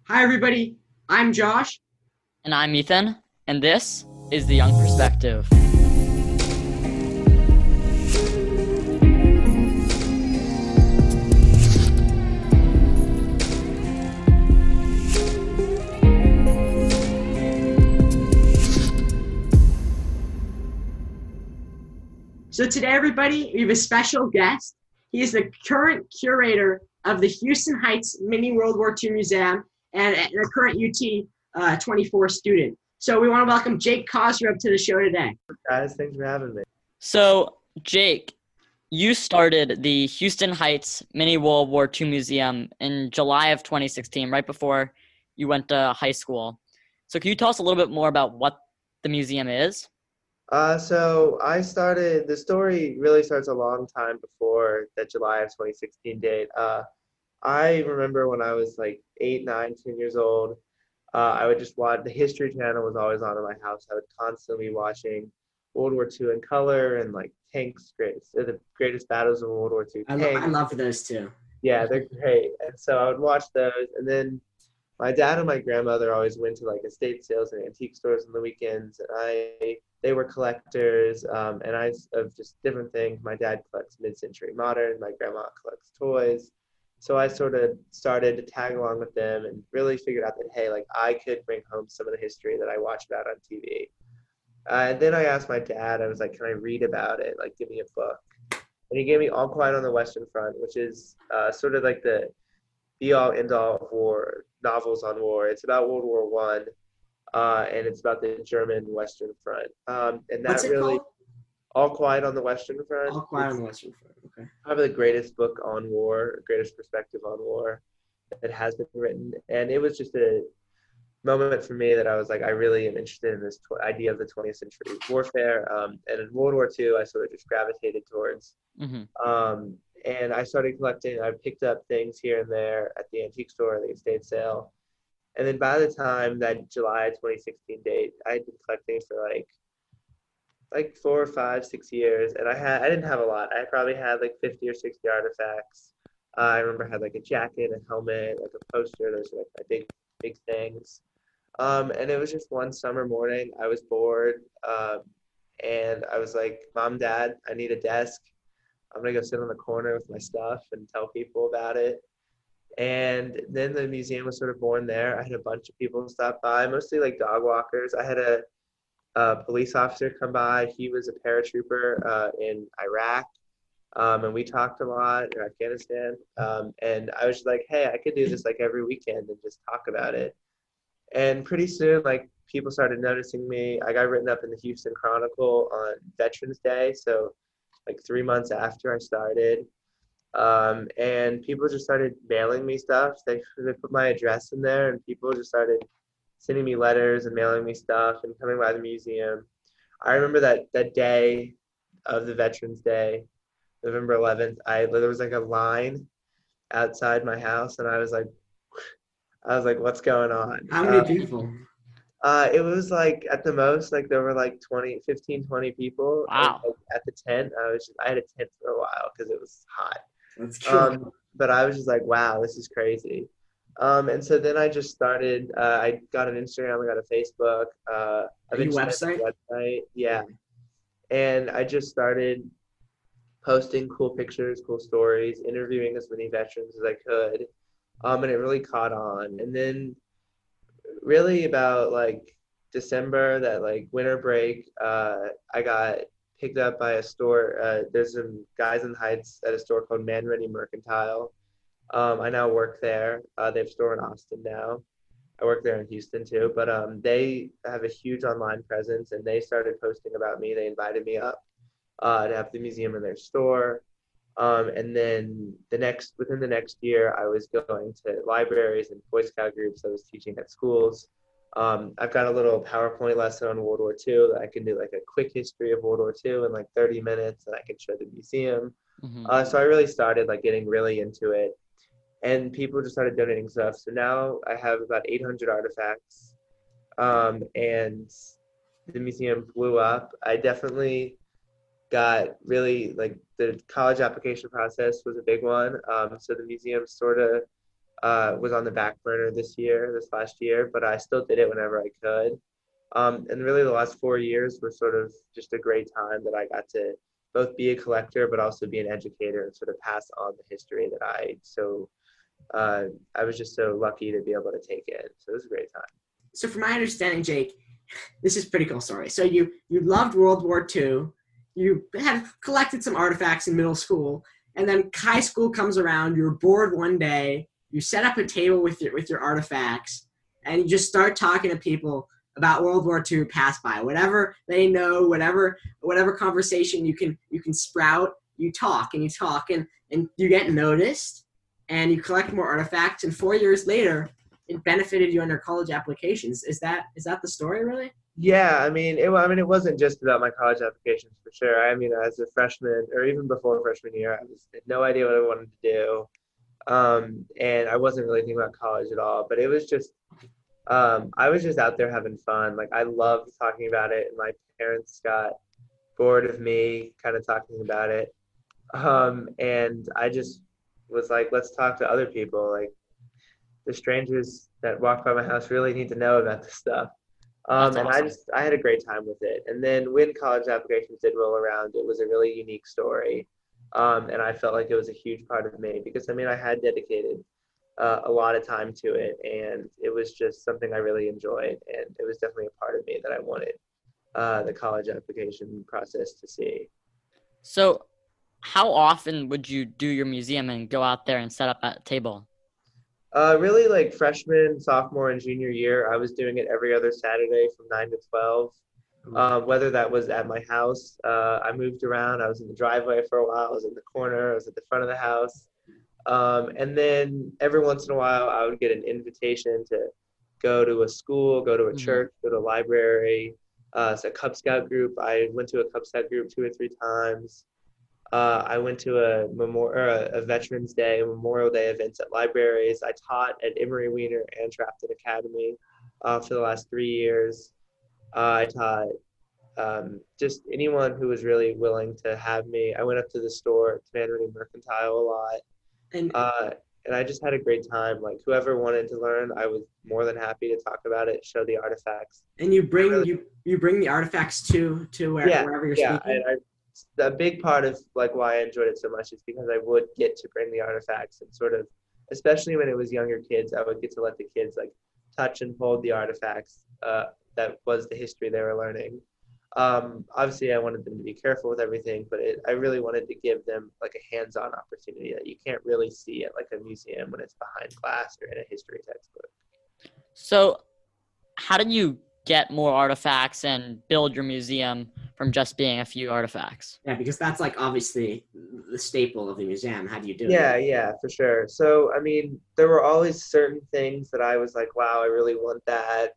Hi, everybody. I'm Josh. And I'm Ethan, and this is The Young Perspective. So, today, everybody, we have a special guest. He is the current curator of the Houston Heights Mini World War II Museum and a current UT 24 student. So, we want to welcome Jake Kosrup to the show today. Guys, thanks for having me. So, Jake, you started the Houston Heights Mini World War II Museum in July of 2016, right before you went to high school. So, can you tell us a little bit more about what the museum is? So the story really starts a long time before that July of 2016 date. I remember when I was like 8, 9, 10 years old, I would just watch, the History Channel was always on in my house. I would constantly be watching World War II in color and like the greatest battles of World War II I tanks. love those too. Yeah, they're great. And so I would watch those. And then my dad and my grandmother always went to like estate sales and antique stores on the weekends. And they were collectors, and I of just different things. My dad collects mid-century modern. My grandma collects toys. So I sort of started to tag along with them and really figured out that, hey, like I could bring home some of the history that I watch about on TV. And then I asked my dad, I was like, can I read about it? Like, give me a book. And he gave me All Quiet on the Western Front, which is sort of like the be-all, end-all of war, novels on war. It's about World War One, and it's about the German Western Front. And What's that it really, called? All Quiet on the Western Front, All Quiet on it's the Western Front. Okay. probably the greatest book on war, greatest perspective on war that has been written. And it was just a moment for me that I was like, I really am interested in this idea of the 20th century warfare. And in World War II, I sort of just gravitated towards. Mm-hmm. And I started collecting. I picked up things here and there at the antique store, the estate sale. And then by the time that July 2016 date, I had been collecting for like 4 or 5, 6 years, and I didn't have a lot. I probably had like 50 or 60 artifacts. I remember I had like a jacket, a helmet, like a poster. Those were like my big things. And it was just one summer morning. I was bored, and I was like, "Mom, Dad, I need a desk. I'm gonna go sit on the corner with my stuff and tell people about it." And then the museum was sort of born there. I had a bunch of people stop by, mostly like dog walkers. I had a police officer come by. He was a paratrooper in Iraq, and we talked a lot, or Afghanistan. And I was just like, hey, I could do this like every weekend and just talk about it. And pretty soon, like people started noticing me. I got written up in the Houston Chronicle on Veterans Day, so like 3 months after I started. And people just started mailing me stuff. They put my address in there, and people just started sending me letters and mailing me stuff and coming by the museum. I remember that day of the Veterans Day, November 11th. There was like a line outside my house, and I was like, what's going on? How many people? It was like at the most, like there were like 20, 15, 20 people. And Wow. like, at the tent, I had a tent for a while because it was hot. That's cool. But I was just like, wow, this is crazy. And so then I just started, I got an Instagram, I got a Facebook, Are you eventually I website? got a website. Yeah. And I just started posting cool pictures, cool stories, interviewing as many veterans as I could. And it really caught on. And then really about like December, that like winter break, I got picked up by a store. There's some guys in the Heights at a store called Man Ready Mercantile. I now work there. They have a store in Austin now. I work there in Houston too, but they have a huge online presence, and they started posting about me. They invited me up to have the museum in their store. And then within the next year, I was going to libraries and Boy Scout groups. I was teaching at schools. I've got a little PowerPoint lesson on World War II that I can do like a quick history of World War II in like 30 minutes, and I can show the museum. Mm-hmm. So I really started like getting really into it, and people just started donating stuff. So now I have about 800 artifacts, and the museum blew up. I definitely got really like the college application process was a big one. So the museum sort of was on the back burner this last year, but I still did it whenever I could. And really the last 4 years were sort of just a great time that I got to both be a collector, but also be an educator and sort of pass on the history that I was just so lucky to be able to take in. So it was a great time. So from my understanding, Jake, this is a pretty cool story. So you loved World War II. You had collected some artifacts in middle school, and then high school comes around. You're bored one day. You set up a table with your artifacts, and you just start talking to people about World War II pass by. Whatever they know, whatever conversation you can sprout, you talk and you get noticed, and you collect more artifacts. And 4 years later, it benefited you on your college applications. Is that the story, really? Yeah, I mean, it wasn't just about my college applications for sure. I mean, as a freshman or even before freshman year, I had no idea what I wanted to do, and I wasn't really thinking about college at all. But it was just, I was just out there having fun. Like I loved talking about it, and my parents got bored of me kind of talking about it, and I just was like, let's talk to other people. Like the strangers that walk by my house really need to know about this stuff. That's And awesome. I had a great time with it. And then when college applications did roll around, it was a really unique story. And I felt like it was a huge part of me because, I mean, I had dedicated a lot of time to it, and it was just something I really enjoyed. And it was definitely a part of me that I wanted the college application process to see. So how often would you do your museum and go out there and set up at a table? Really, like freshman, sophomore, and junior year, I was doing it every other Saturday from 9 to 12. Whether that was at my house, I moved around. I was in the driveway for a while. I was in the corner. I was at the front of the house. And then every once in a while, I would get an invitation to go to a school, go to a church, go to a library. It's a Cub Scout group. I went to a Cub Scout group 2 or 3 times. I went to a Veterans Day, Memorial Day events at libraries. I taught at Emory Weiner and Trafton Academy for the last 3 years. I taught just anyone who was really willing to have me. I went up to the store, to Mandarin Mercantile, a lot. And And I just had a great time. Like whoever wanted to learn, I was more than happy to talk about it, show the artifacts. and you bring the artifacts to wherever you're Yeah, speaking. a big part of like why I enjoyed it so much is because I would get to bring the artifacts and sort of, especially when it was younger kids, I would get to let the kids like touch and hold the artifacts. That was the history they were learning. Obviously, I wanted them to be careful with everything, but I really wanted to give them like a hands-on opportunity that you can't really see at like a museum when it's behind glass or in a history textbook. So how did you get more artifacts and build your museum from just being a few artifacts? Yeah, because that's like obviously the staple of the museum. How do you do it? Yeah, for sure. So, I mean, there were always certain things that I was like, wow, I really want that.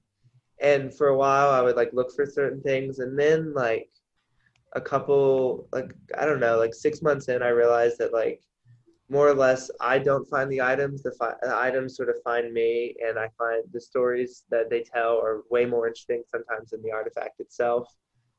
And for a while, I would like look for certain things. And then like a couple, like, I don't know, like 6 months in, I realized that like more or less, I don't find the items, the items sort of find me, and I find the stories that they tell are way more interesting sometimes than the artifact itself.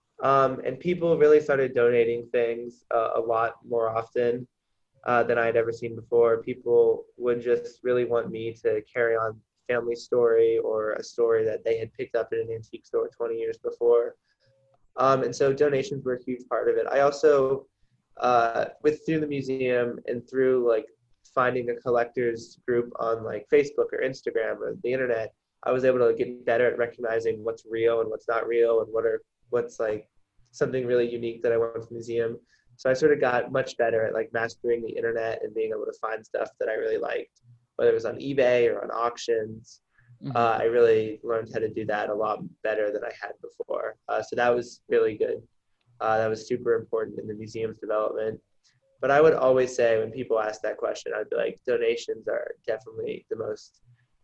And people really started donating things a lot more often than I had ever seen before. People would just really want me to carry on family story or a story that they had picked up in an antique store 20 years before. And so donations were a huge part of it. I also, through the museum and through like finding a collectors group on like Facebook or Instagram or the internet, I was able to get better at recognizing what's real and what's not real and what's like something really unique that I want from the museum. So I sort of got much better at like mastering the internet and being able to find stuff that I really liked, whether it was on eBay or on auctions. I really learned how to do that a lot better than I had before. So that was really good. That was super important in the museum's development. But I would always say when people ask that question, I'd be like, donations are definitely the most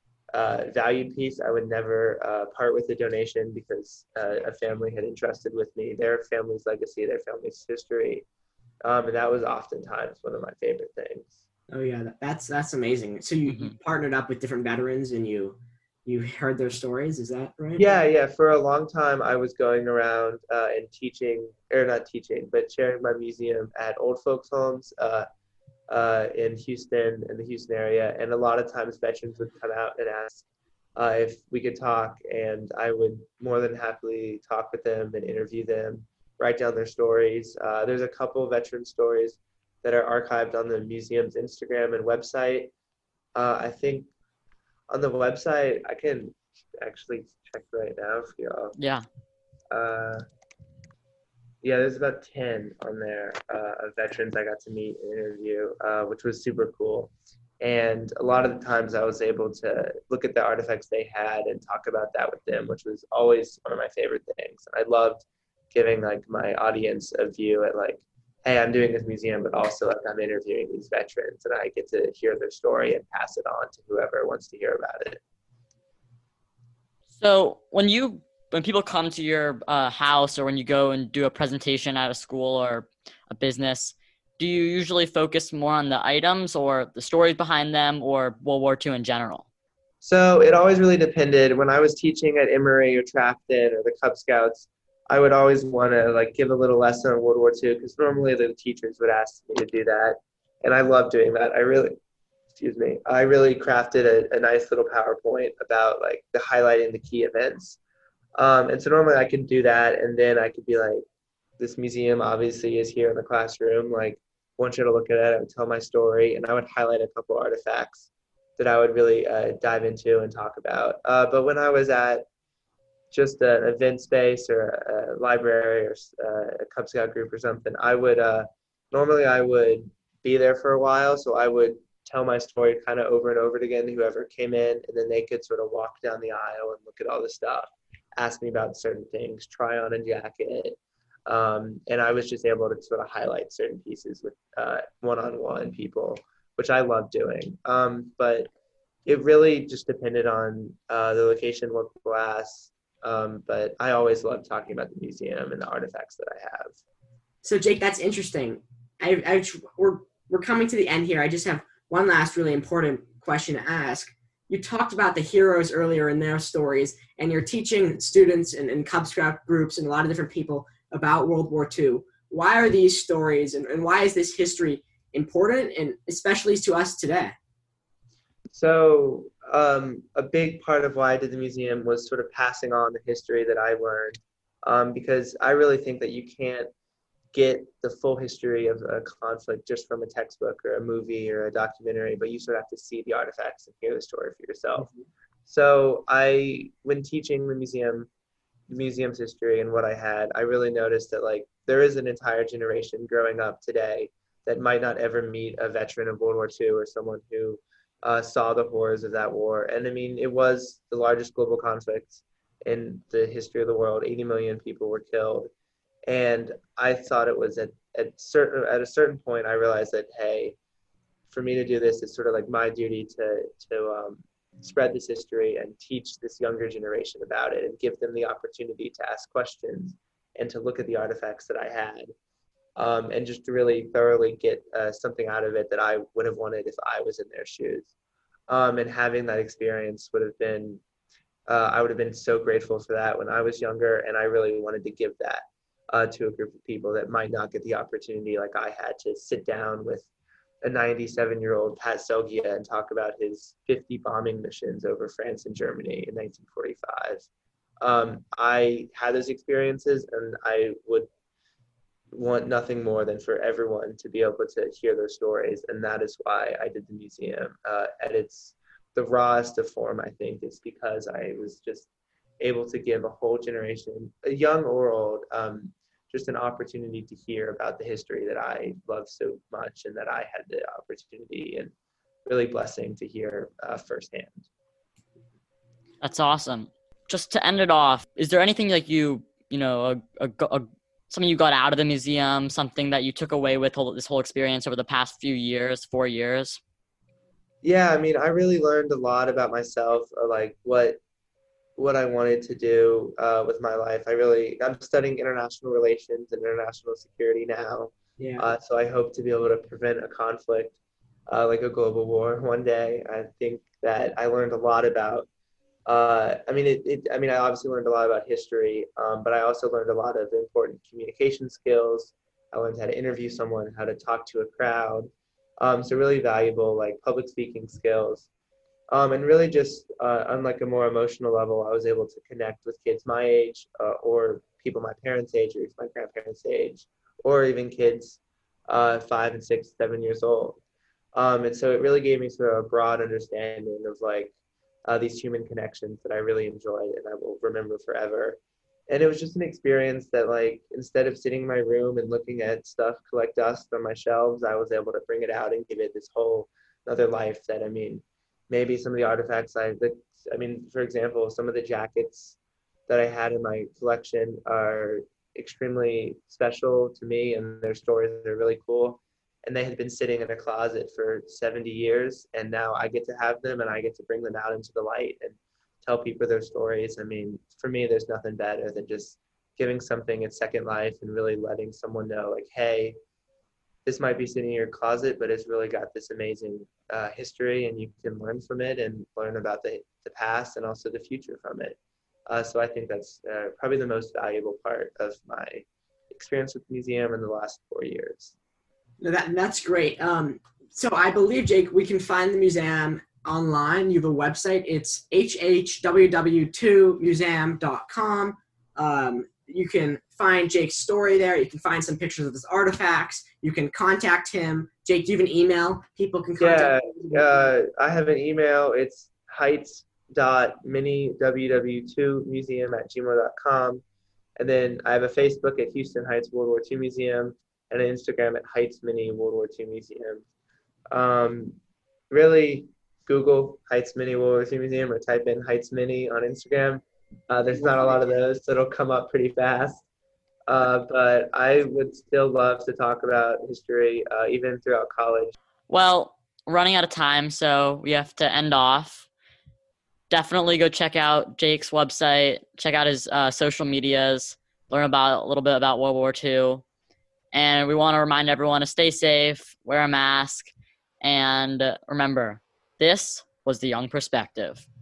valued piece. I would never part with a donation because a family had entrusted with me their family's legacy, their family's history. And that was oftentimes one of my favorite things. Oh yeah, that's amazing. So you partnered up with different veterans and you heard their stories. Is that right? Yeah. For a long time, I was going around and teaching, or not teaching, but sharing my museum at old folks' homes. in Houston, in the Houston area. And a lot of times veterans would come out and ask if we could talk, and I would more than happily talk with them and interview them, write down their stories. There's a couple veteran stories that are archived on the museum's Instagram and website. I think on the website, I can actually check right now for y'all. Yeah. Yeah, there's about 10 on there of veterans I got to meet and interview, which was super cool. And a lot of the times I was able to look at the artifacts they had and talk about that with them, which was always one of my favorite things. I loved giving like my audience a view at like, hey, I'm doing this museum, but also like I'm interviewing these veterans and I get to hear their story and pass it on to whoever wants to hear about it. So when people come to your house, or when you go and do a presentation at a school or a business, do you usually focus more on the items or the stories behind them, or World War II in general? So it always really depended. When I was teaching at Emory or Trafton or the Cub Scouts, I would always want to like give a little lesson on World War II, because normally the teachers would ask me to do that, and I love doing that. I really crafted a nice little PowerPoint about like the highlighting the key events. And so normally I could do that, and then I could be like, this museum obviously is here in the classroom. Like, I want you to look at it. I would tell my story, and I would highlight a couple artifacts that I would really dive into and talk about. But when I was at just an event space or a library or a Cub Scout group or something, I would normally I would be there for a while. So I would tell my story kind of over and over again to whoever came in, and then they could sort of walk down the aisle and look at all the stuff, ask me about certain things, try on a jacket. And I was just able to sort of highlight certain pieces with one-on-one people, which I love doing. But it really just depended on the location, what people asked. But I always love talking about the museum and the artifacts that I have. So Jake, that's interesting. We're coming to the end here. I just have one last really important question to ask. You talked about the heroes earlier in their stories, and you're teaching students and Cub Scout groups and a lot of different people about World War II. Why are these stories and why is this history important, and especially to us today? So a big part of why I did the museum was sort of passing on the history that I learned, because I really think that you can't get the full history of a conflict just from a textbook or a movie or a documentary, but you sort of have to see the artifacts and hear the story for yourself. Mm-hmm. So when teaching the museum's history and what I had, I really noticed that like there is an entire generation growing up today that might not ever meet a veteran of World War II or someone who saw the horrors of that war. And I mean, it was the largest global conflict in the history of the world. 80 million people were killed. And I thought it was at a certain point, I realized that, hey, for me to do this, it's sort of like my duty to spread this history and teach this younger generation about it and give them the opportunity to ask questions and to look at the artifacts that I had, and just to really thoroughly get something out of it that I would have wanted if I was in their shoes. And having that experience would have been, I would have been so grateful for that when I was younger, and I really wanted to give that to a group of people that might not get the opportunity like I had to sit down with a 97-year-old Pat Selgia and talk about his 50 bombing missions over France and Germany in 1945. I had those experiences, and I would want nothing more than for everyone to be able to hear those stories, and that is why I did the museum. At the rawest of form, I think, is because I was just able to give a whole generation, young or old, just an opportunity to hear about the history that I love so much and that I had the opportunity and really blessing to hear firsthand. That's awesome. Just to end it off, is there anything like something you got out of the museum, something that you took away with this whole experience over the past 4 years? Yeah, I mean, I really learned a lot about myself, like what I wanted to do with my life. I'm studying international relations and international security now. Yeah. So I hope to be able to prevent a conflict like a global war one day. I think that I learned a lot about, I obviously learned a lot about history, but I also learned a lot of important communication skills. I learned how to interview someone, how to talk to a crowd, So really valuable, like public speaking skills. And really just on like a more emotional level, I was able to connect with kids my age or people my parents' age or even my grandparents' age, or even kids 5 and 6, 7 years old. And so it really gave me sort of a broad understanding of like these human connections that I really enjoyed and I will remember forever. And it was just an experience that like instead of sitting in my room and looking at stuff collect dust on my shelves, I was able to bring it out and give it this whole another life that I mean, maybe some of the artifacts for example, some of the jackets that I had in my collection are extremely special to me and their stories are really cool. And they had been sitting in a closet for 70 years. And now I get to have them and I get to bring them out into the light and tell people their stories. I mean, for me, there's nothing better than just giving something its second life and really letting someone know, like, hey, this might be sitting in your closet, but it's really got this amazing history and you can learn from it and learn about the past and also the future from it. So I think that's probably the most valuable part of my experience with the museum in the last 4 years. That's great. So I believe, Jake, we can find the museum online. You have a website. It's hhww2museum.com. You can find Jake's story there. You can find some pictures of his artifacts. You can contact him. Jake, do you have an email people can contact? Yeah, I have an email. It's heights.minnieww2museum@gmail.com. And then I have a Facebook at Houston Heights World War II Museum and an Instagram at Heights Mini World War II Museum. Really, Google Heights Mini World War II Museum or type in Heights Mini on Instagram. There's not a lot of those, so it'll come up pretty fast. But I would still love to talk about history, even throughout college. Well, running out of time, so we have to end off. Definitely go check out Jake's website, check out his social medias, learn a little bit about World War II. And we want to remind everyone to stay safe, wear a mask, and remember, this was The Young Perspective.